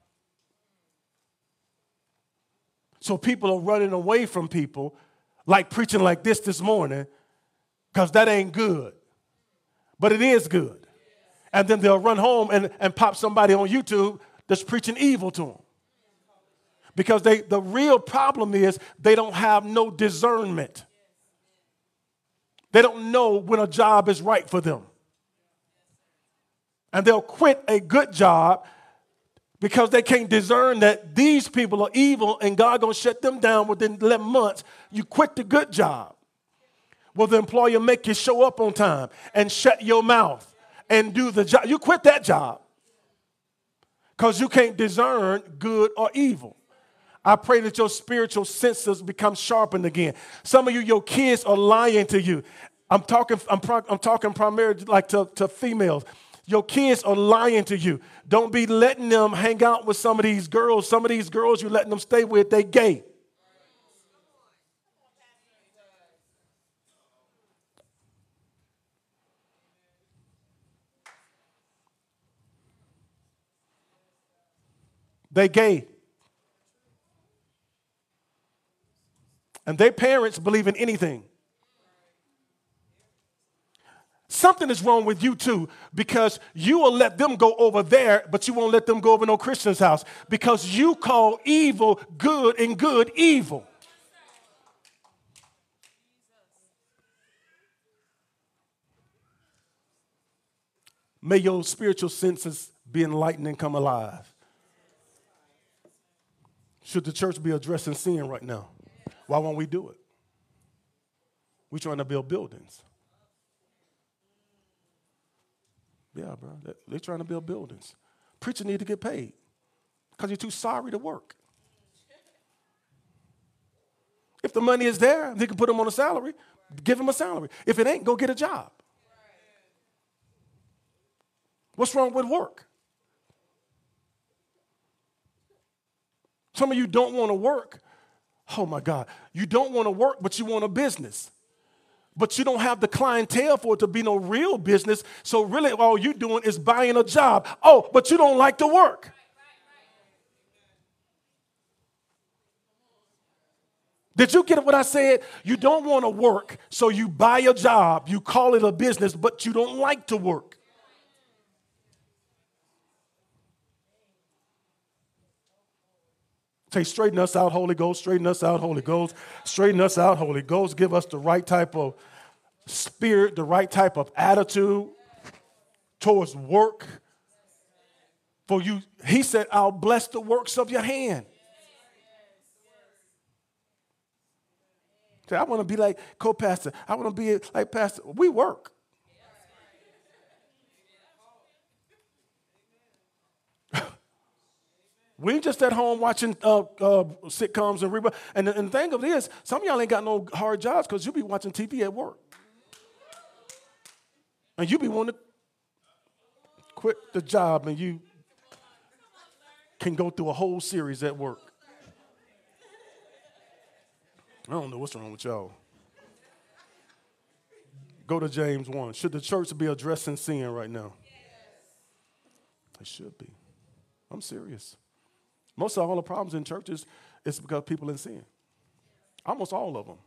S1: So people are running away from people like preaching like this this morning because that ain't good. But it is good. And then they'll run home and, and pop somebody on YouTube that's preaching evil to them. Because they, the real problem is they don't have no discernment. They don't know when a job is right for them. And they'll quit a good job because they can't discern that these people are evil and God gonna shut them down within eleven months. You quit the good job. Will the employer make you show up on time and shut your mouth and do the job? You quit that job because you can't discern good or evil. I pray that your spiritual senses become sharpened again. Some of you, your kids are lying to you. I'm talking, I'm, pro, I'm talking primarily like to, to females. Your kids are lying to you. Don't be letting them hang out with some of these girls. Some of these girls you're letting them stay with, they gay. They gay. And their parents believe in anything. Something is wrong with you too, because you will let them go over there, but you won't let them go over no Christian's house because you call evil good and good evil. May your spiritual senses be enlightened and come alive. Should the church be addressing sin right now? Why won't we do it? We're trying to build buildings. Yeah, bro. They're trying to build buildings. Preachers need to get paid because you're too sorry to work. If the money is there, they can put them on a salary, give them a salary. If it ain't, go get a job. What's wrong with work? Some of you don't want to work. Oh, my God. You don't want to work, but you want a business. But you don't have the clientele for it to be no real business. So really all you're doing is buying a job. Oh, but you don't like to work. Did you get what I said? You don't want to work, so you buy a job. You call it a business, but you don't like to work. Say, straighten us out, Holy Ghost. Straighten us out, Holy Ghost. Straighten us out, Holy Ghost. Give us the right type of spirit, the right type of attitude towards work. For you, he said, I'll bless the works of your hand. Say, I want to be like co-pastor. I want to be like pastor. We work. We ain't just at home watching uh, uh, sitcoms and rerun. And the, and the thing of it is, some of y'all ain't got no hard jobs because you be watching T V at work. And you be wanting to quit the job and you can go through a whole series at work. I don't know what's wrong with y'all. Go to James one. Should the church be addressing sin right now? It should be. I'm serious. Most of all the problems in churches is because people in sin. Almost all of them.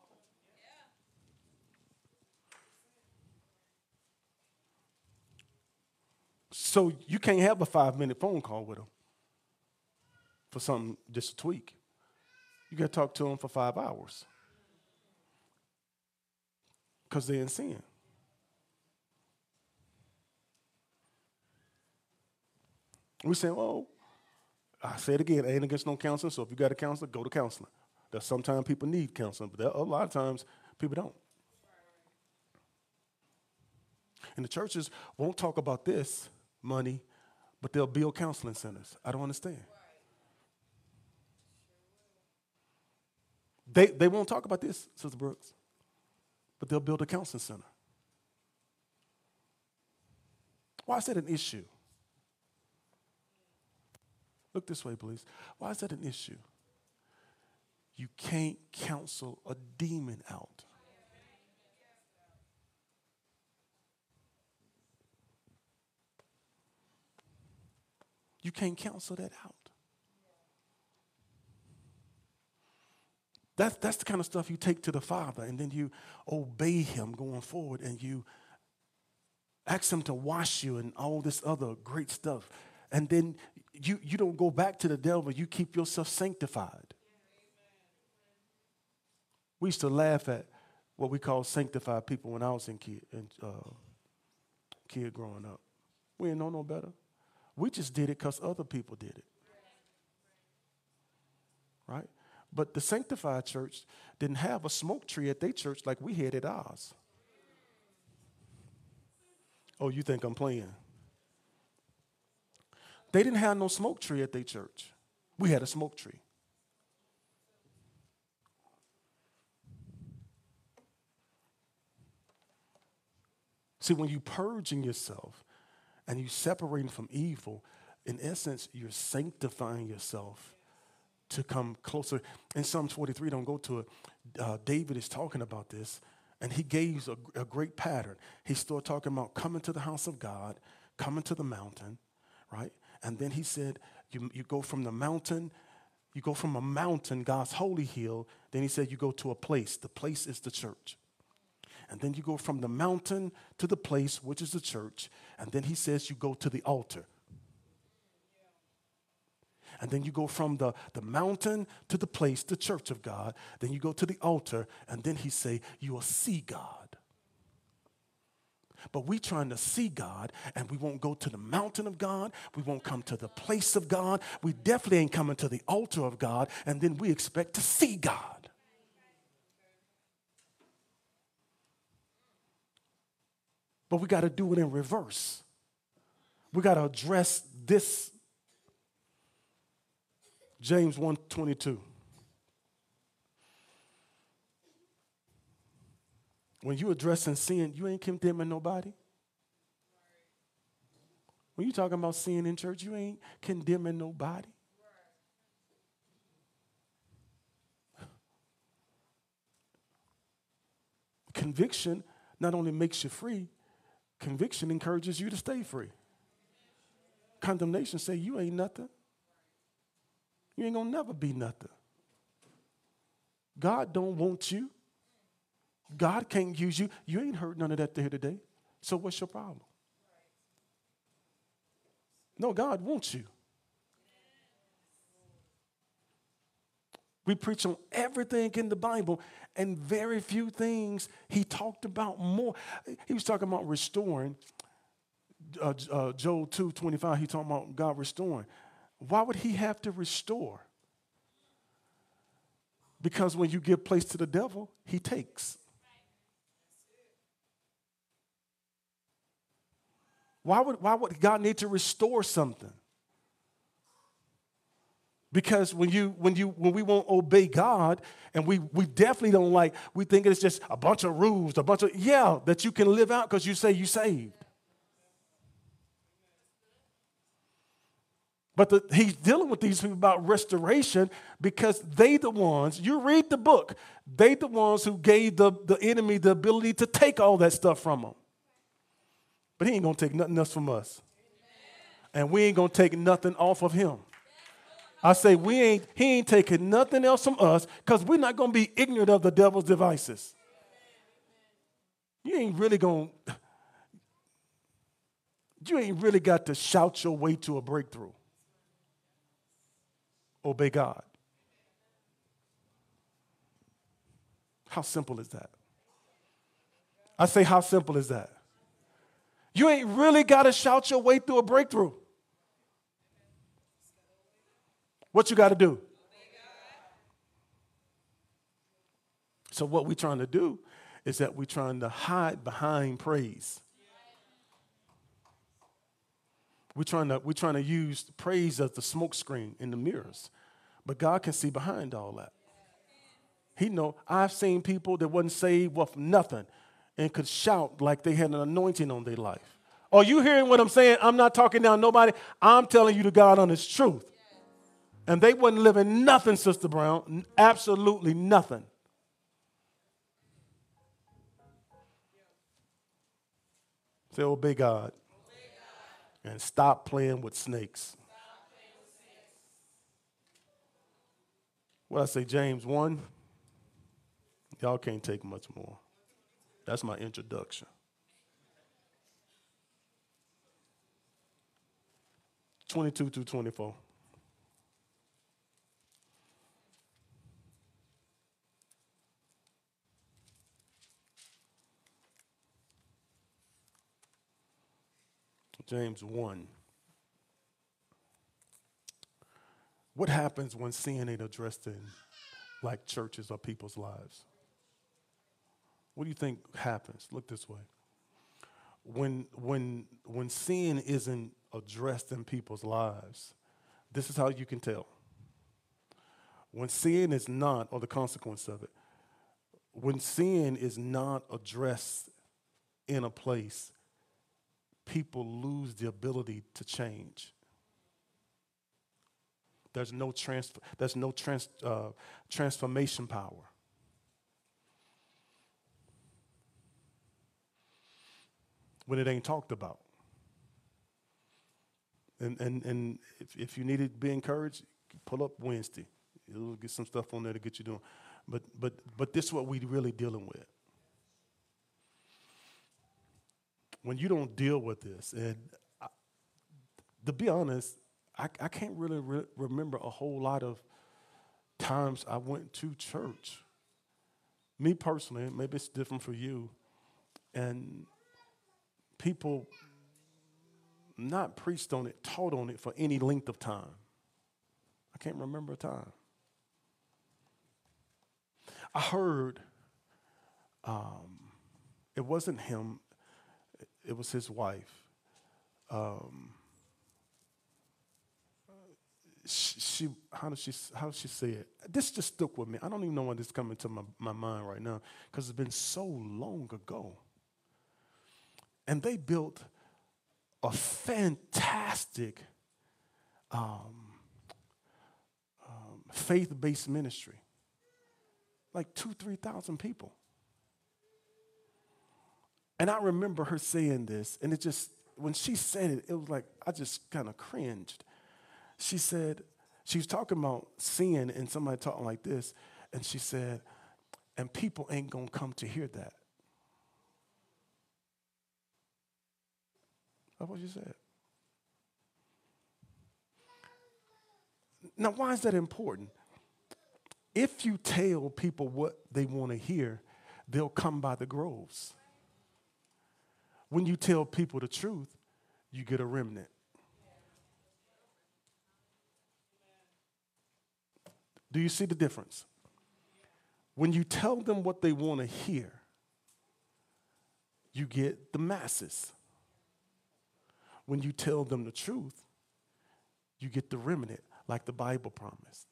S1: So you can't have a five-minute phone call with them for something, just a tweak. You got to talk to them for five hours because they're in sin. We say, well, I say it again, I ain't against no counseling, so if you got a counselor, go to counseling. That sometimes people need counseling, but a lot of times people don't. And the churches won't talk about this money, but they'll build counseling centers. I don't understand. They, they won't talk about this, Sister Brooks, but they'll build a counseling center. Why is that an issue? Look this way, please. Why is that an issue? You can't counsel a demon out. You can't counsel that out. That's, that's the kind of stuff you take to the Father, and then you obey him going forward, and you ask him to wash you and all this other great stuff. And then you, you don't go back to the devil. You keep yourself sanctified. We used to laugh at what we call sanctified people when I was in kid, in, uh, kid growing up. We didn't know no better. We just did it because other people did it. Right? But the sanctified church didn't have a smoke tree at their church like we had at ours. Oh, you think I'm playing? They didn't have no smoke tree at their church. We had a smoke tree. See, when you purging yourself and you separating from evil, in essence, you're sanctifying yourself to come closer. In Psalm forty-three, don't go to it. Uh, David is talking about this, and he gave a, a great pattern. He started talking about coming to the house of God, coming to the mountain, right? And then he said, you, you go from the mountain, you go from a mountain, God's holy hill. Then he said, you go to a place. The place is the church. And then you go from the mountain to the place, which is the church. And then he says, you go to the altar. And then you go from the, the mountain to the place, the church of God. Then you go to the altar, and then he say, you will see God. But we trying to see God, and we won't go to the mountain of God. We won't come to the place of God. We definitely ain't coming to the altar of God, and then we expect to see God. But we got to do it in reverse. We got to address this. James one twenty-two. When you addressing sin, you ain't condemning nobody. When you talking about sin in church, you ain't condemning nobody. Conviction not only makes you free, conviction encourages you to stay free. Condemnation say you ain't nothing. You ain't gonna never be nothing. God don't want you. God can't use you. You ain't heard none of that here today. So what's your problem? No, God wants you. We preach on everything in the Bible, and very few things he talked about more. He was talking about restoring. Uh, uh, Joel two twenty-five, he talking about God restoring. Why would he have to restore? Because when you give place to the devil, he takes. Why would, why would God need to restore something? Because when you when you when we won't obey God, and we we definitely don't like, we think it's just a bunch of rules, a bunch of yeah that you can live out because you say you saved. But the, he's dealing with these people about restoration because they the ones, you read the book, they the ones who gave the, the enemy the ability to take all that stuff from them. But he ain't going to take nothing else from us. And we ain't going to take nothing off of him. I say we ain't, he ain't taking nothing else from us because we're not going to be ignorant of the devil's devices. You ain't really going to, you ain't really got to shout your way to a breakthrough. Obey God. How simple is that? I say, how simple is that? You ain't really got to shout your way through a breakthrough. What you got to do? So what we're trying to do is that we're trying to hide behind praise. We're trying to, we're trying to use praise as the smoke screen in the mirrors. But God can see behind all that. He know, I've seen people that wasn't saved with nothing and could shout like they had an anointing on their life. Are you hearing what I'm saying? I'm not talking down nobody. I'm telling you the God honest truth. And they wasn't living nothing, Sister Brown. Absolutely nothing. Say, obey God. And stop playing with snakes. What I say, James one, y'all can't take much more. That's my introduction. twenty-two through twenty-four. James one. What happens when sin ain't addressed in like churches or people's lives? What do you think happens? Look this way. When, when, when sin isn't addressed in people's lives, this is how you can tell. When sin is not, or the consequence of it, when sin is not addressed in a place, people lose the ability to change. There's no transfer, there's no trans, uh, transformation power. When it ain't talked about. And and and if, if you need to be encouraged, pull up Wednesday. You'll get some stuff on there to get you doing. But but but this is what we really dealing with. When you don't deal with this, and I, to be honest, I, I can't really re- remember a whole lot of times I went to church. Me personally, maybe it's different for you, and people not preached on it, taught on it for any length of time. I can't remember a time. I heard um, it wasn't him, it was his wife. Um, she, she, how did she, how did she say it? This just stuck with me. I don't even know when this is coming to my, my mind right now because it's been so long ago. And they built a fantastic um, um, faith-based ministry, like two, three thousand people. And I remember her saying this, and it just, when she said it, it was like, I just kind of cringed. She said, she was talking about sin and somebody talking like this, and she said, and people ain't gonna come to hear that. That's what she said. Now, why is that important? If you tell people what they want to hear, they'll come by the groves. When you tell people the truth, you get a remnant. Do you see the difference? When you tell them what they want to hear, you get the masses. When you tell them the truth, you get the remnant, like the Bible promised.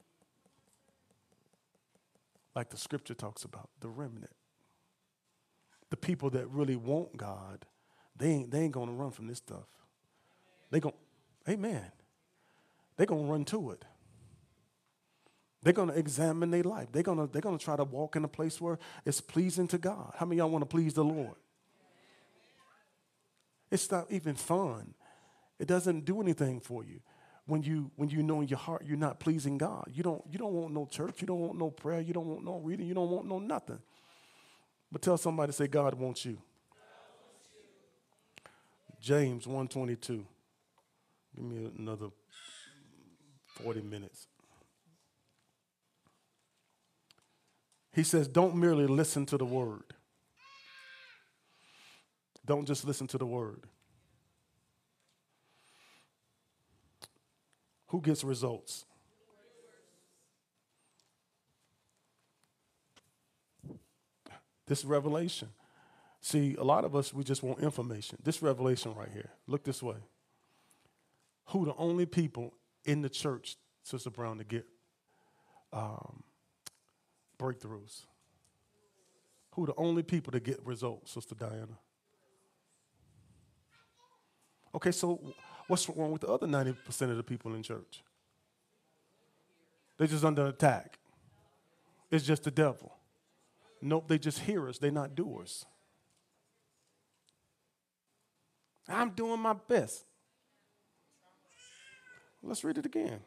S1: Like the scripture talks about, the remnant. The people that really want God, they ain't, they ain't going to run from this stuff. They going, amen. They're going to run to it. They're going to examine their life. They're going to they're going to try to walk in a place where it's pleasing to God. How many of y'all want to please the Lord? It's not even fun. It doesn't do anything for you. When you when you know in your heart you're not pleasing God. You don't you don't want no church. You don't want no prayer. You don't want no reading. You don't want no nothing. But tell somebody, say, God wants you. James one twenty-two. Give me another forty minutes. He says, don't merely listen to the word. Don't just listen to the word. Who gets results? This revelation. See, a lot of us, we just want information. This revelation right here. Look this way. Who the only people in the church, Sister Brown, to get um, breakthroughs. Who are the only people that get results, Sister Diana? Okay, so what's wrong with the other ninety percent of the people in church? They're just under attack. It's just the devil. Nope, they just hearers. They're not doers. I'm doing my best. Let's read it again.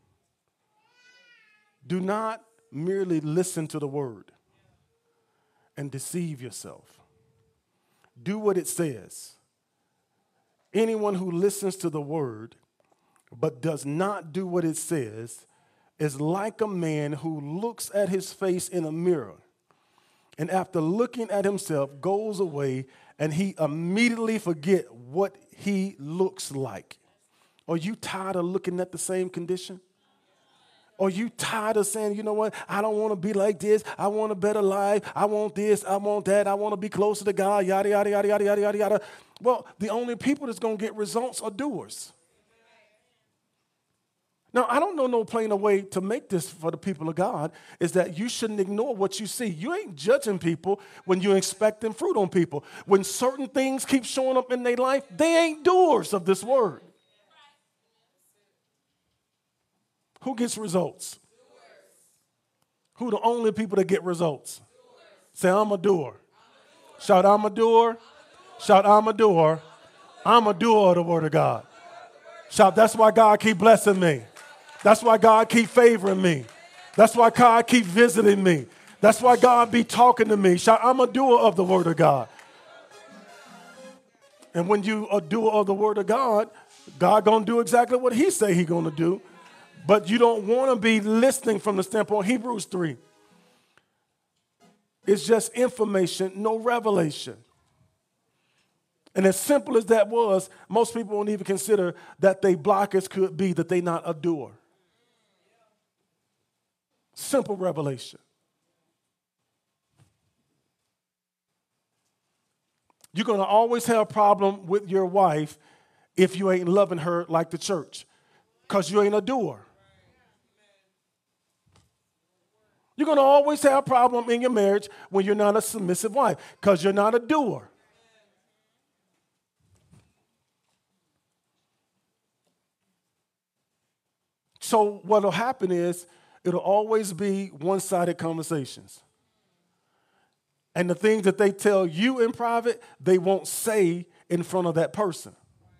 S1: Do not merely listen to the word and deceive yourself. Do what it says. Anyone who listens to the word but does not do what it says is like a man who looks at his face in a mirror and after looking at himself goes away and he immediately forget what he looks like. Are you tired of looking at the same condition? Are you tired of saying, you know what, I don't want to be like this. I want a better life. I want this. I want that. I want to be closer to God, yada, yada, yada, yada, yada, yada, yada. Well, the only people that's going to get results are doers. Now, I don't know no plainer way to make this for the people of God is that you shouldn't ignore what you see. You ain't judging people when you're expecting fruit on people. When certain things keep showing up in their life, they ain't doers of this word. Who gets results? Who the only people that get results? Say, I'm a doer. Shout, I'm a doer. Shout, I'm a doer. I'm a doer of the word of God. Shout, that's why God keep blessing me. That's why God keep favoring me. That's why God keep visiting me. That's why God be talking to me. Shout, I'm a doer of the word of God. And when you are a doer of the word of God, God gonna do exactly what he say he gonna do. But you don't want to be listening from the standpoint, Hebrews three. It's just information, no revelation. And as simple as that was, most people won't even consider that they blockers could be that they not a doer. Simple revelation. You're going to always have a problem with your wife if you ain't loving her like the church, because you ain't a doer. You're going to always have a problem in your marriage when you're not a submissive wife because you're not a doer. So what will happen is it'll always be one-sided conversations. And the things that they tell you in private, they won't say in front of that person.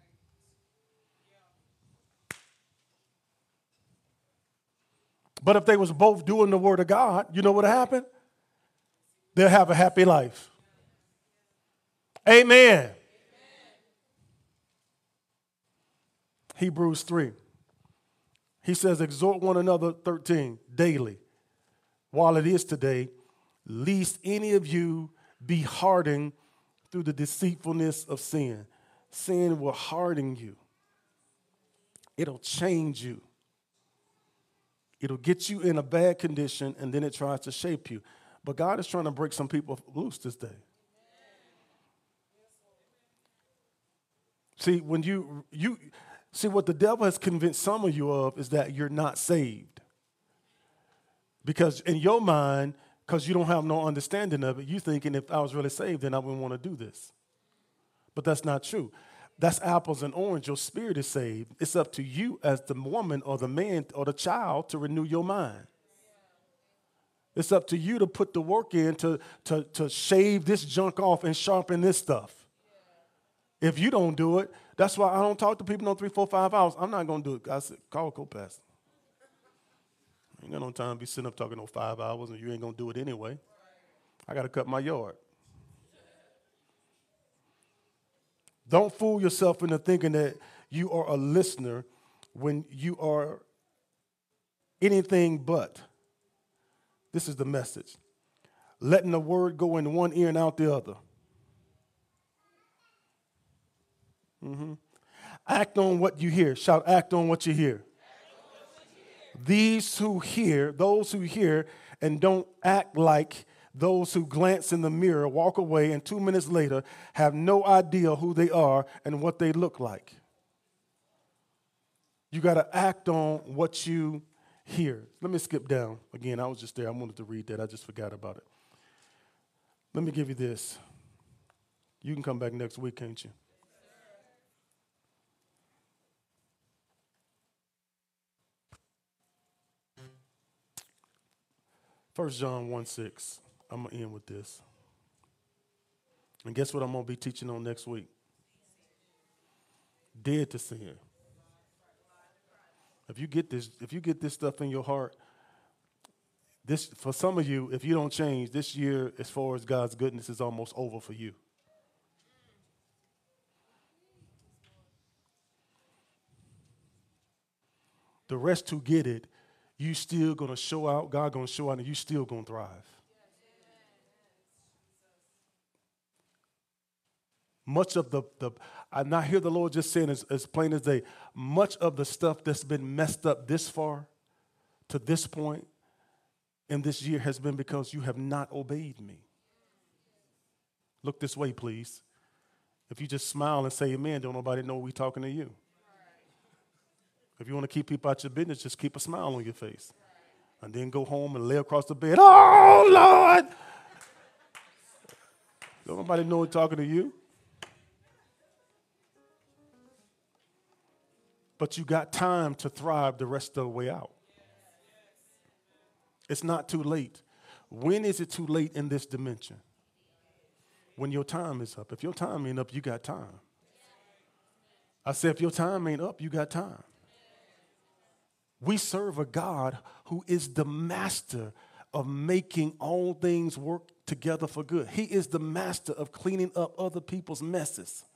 S1: But if they was both doing the word of God, you know what happened? They'll have a happy life. Amen. Amen. Hebrews three. He says, exhort one another, thirteen, daily, while it is today, lest any of you be hardened through the deceitfulness of sin. Sin will harden you. It'll change you. It'll get you in a bad condition, and then it tries to shape you. But God is trying to break some people loose this day. See, when you, you see what the devil has convinced some of you of is that you're not saved. Because in your mind, because you don't have no understanding of it, you thinking if I was really saved, then I wouldn't want to do this. But that's not true. That's apples and oranges. Your spirit is saved. It's up to you as the woman or the man or the child to renew your mind. It's up to you to put the work in to, to, to shave this junk off and sharpen this stuff. If you don't do it, that's why I don't talk to people no three, four, five hours. I'm not going to do it. I said, call a co-pastor. I ain't got no time to be sitting up talking no five hours and you ain't going to do it anyway. I got to cut my yard. Don't fool yourself into thinking that you are a listener when you are anything but. This is the message. Letting the word go in one ear and out the other. Mm-hmm. Act on what you hear. Shout, act on what you hear. These who hear, those who hear and don't act like those who glance in the mirror, walk away, and two minutes later have no idea who they are and what they look like. You got to act on what you here. Let me skip down. Again, I was just there. I wanted to read that. I just forgot about it. Let me give you this. You can come back next week, can't you? First John one six. I'm going to end with this. And guess what I'm going to be teaching on next week? Dead to sin. If you get this, if you get this stuff in your heart, this for some of you, if you don't change, this year, as far as God's goodness, is almost over for you. The rest who get it, you still gonna show out, God gonna show out, and you still gonna thrive. Much of the, the I now hear the Lord just saying as, as plain as day, much of the stuff that's been messed up this far to this point in this year has been because you have not obeyed me. Look this way, please. If you just smile and say amen, don't nobody know we talking to you. If you want to keep people out your business, just keep a smile on your face. And then go home and lay across the bed. Oh, Lord! Don't nobody know we're talking to you. But you got time to thrive the rest of the way out. It's not too late. When is it too late in this dimension? When your time is up. If your time ain't up, you got time. I said, if your time ain't up, you got time. We serve a God who is the master of making all things work together for good. He is the master of cleaning up other people's messes.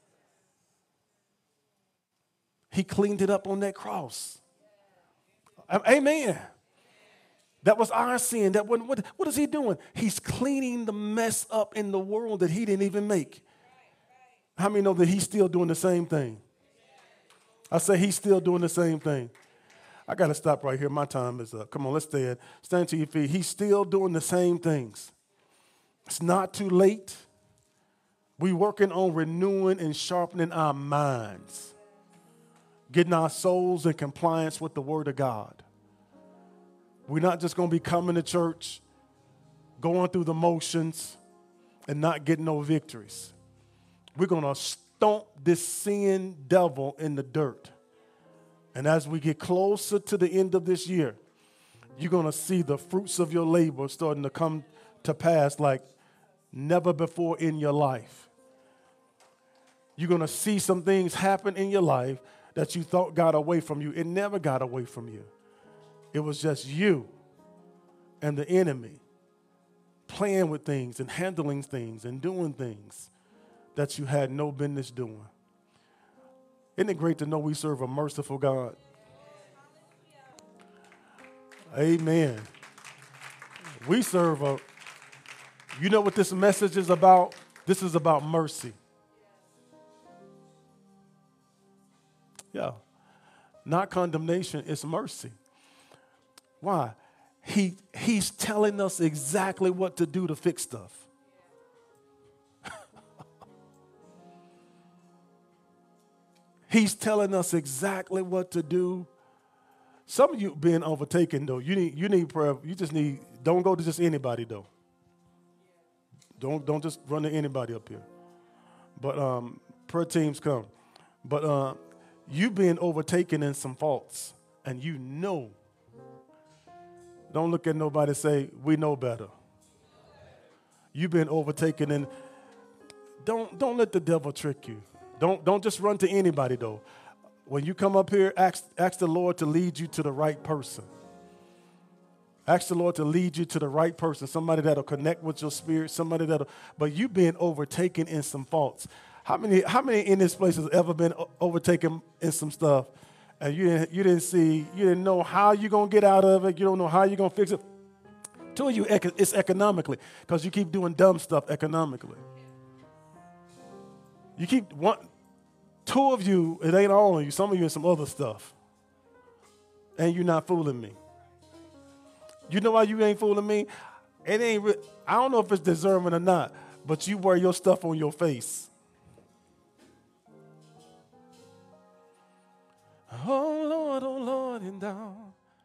S1: He cleaned it up on that cross. Amen. That was our sin. That wasn't, what, what is he doing? He's cleaning the mess up in the world that he didn't even make. How many know that he's still doing the same thing? I say he's still doing the same thing. I got to stop right here. My time is up. Come on, let's stand. Stand to your feet. He's still doing the same things. It's not too late. We're working on renewing and sharpening our minds, getting our souls in compliance with the Word of God. We're not just going to be coming to church, going through the motions, and not getting no victories. We're going to stomp this sin devil in the dirt. And as we get closer to the end of this year, you're going to see the fruits of your labor starting to come to pass like never before in your life. You're going to see some things happen in your life that you thought got away from you. It never got away from you. It was just you and the enemy playing with things and handling things and doing things that you had no business doing. Isn't it great to know we serve a merciful God? Amen. We serve a, you know what this message is about? This is about mercy. Yeah. Not condemnation, it's mercy. Why? He, he's telling us exactly what to do to fix stuff. He's telling us exactly what to do. Some of you being overtaken, though, you need you need prayer. You just need, don't go to just anybody, though. Don't don't just run to anybody up here. But um, prayer teams come. But uh, you being overtaken in some faults, and you know. Don't look at nobody and say, we know better. You've been overtaken in, don't don't let the devil trick you. Don't, don't just run to anybody, though. When you come up here, ask, ask the Lord to lead you to the right person. Ask the Lord to lead you to the right person, somebody that'll connect with your spirit, somebody that'll, but you've been overtaken in some faults. How many, how many in this place has ever been overtaken in some stuff, and you didn't, you didn't see, you didn't know how you're going to get out of it, you don't know how you're going to fix it? Two of you, it's economically, because you keep doing dumb stuff economically. You keep one, two of you, it ain't all of you. Some of you in some other stuff. And you're not fooling me. You know why you ain't fooling me? It ain't, re- I don't know if it's deserving or not, but you wear your stuff on your face. Oh, Lord, oh, Lord, and down